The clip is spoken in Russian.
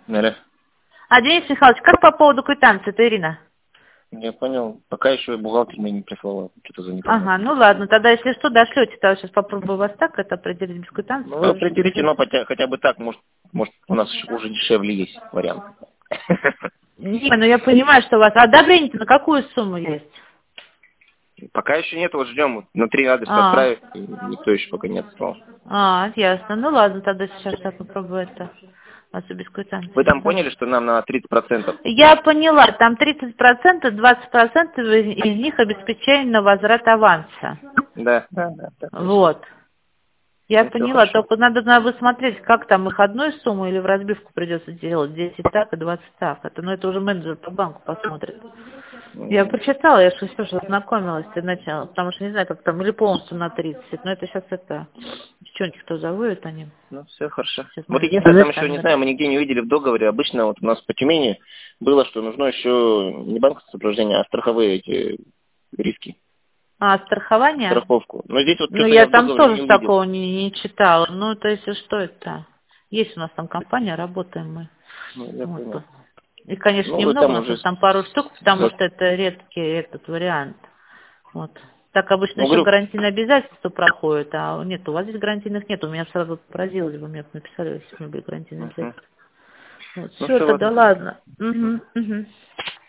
Наля. А, Денис Михайлович, как по поводу квитанции? Это Ирина. Я понял. Пока еще бухгалтер мне не прислала. Что-то за Ага, непонятно. ну ладно, тогда если что, дошлете. Тогда сейчас попробую вас так это определить без квитанции. Ну, вы Скажу, что определите, пришлете. но хотя бы так, может у нас уже дешевле есть вариант. Не, ну я понимаю, что у вас одобрение на какую сумму есть? Пока еще нет, вот ждем. На 3 адреса А, отправить, и никто еще пока не отслал. ясно. Ну ладно, тогда сейчас я попробую это. А то без Вы квитанции. там Да. поняли, что нам на 30%? Я поняла, там 30%, 20% из них обеспечение на возврат аванса. Да, точно. Вот. Я Ну, все поняла, хорошо. только надо смотреть, как там их одной сумму или в разбивку придется делать, 10 так и 20 так. Это уже менеджер по банку посмотрит. Я прочитала, я же все же ознакомилась для начала, потому что не знаю, как там, или полностью на 30, но это сейчас девчонки кто заводят они. Ну, все хорошо. Сейчас Вот мы единственное, там еще, сами не знаю, мы нигде не увидели в договоре. Обычно вот у нас по Тюмени было, что нужно еще не банковское сопровождение, а страховые эти риски, страхование? страховку. Но здесь вот Ну, что-то я я в там договоре не тоже увидел. такого не читала. Ну, то есть, что это? Есть у нас там компания, работаем мы. Ну, я Вот. понял. И, конечно, Ну, вы немного, у там нас уже... там пару штук, потому что это редкий этот вариант. Вот. Так обычно Ну, еще говорю, гарантийные обязательства проходят, а нет, у вас здесь гарантийных нет. У меня сразу поразилось, вы мне написали, если бы были гарантийные мгм. обязательства. Вот. Ну, Все, все, тогда ладно. ладно. Угу, угу.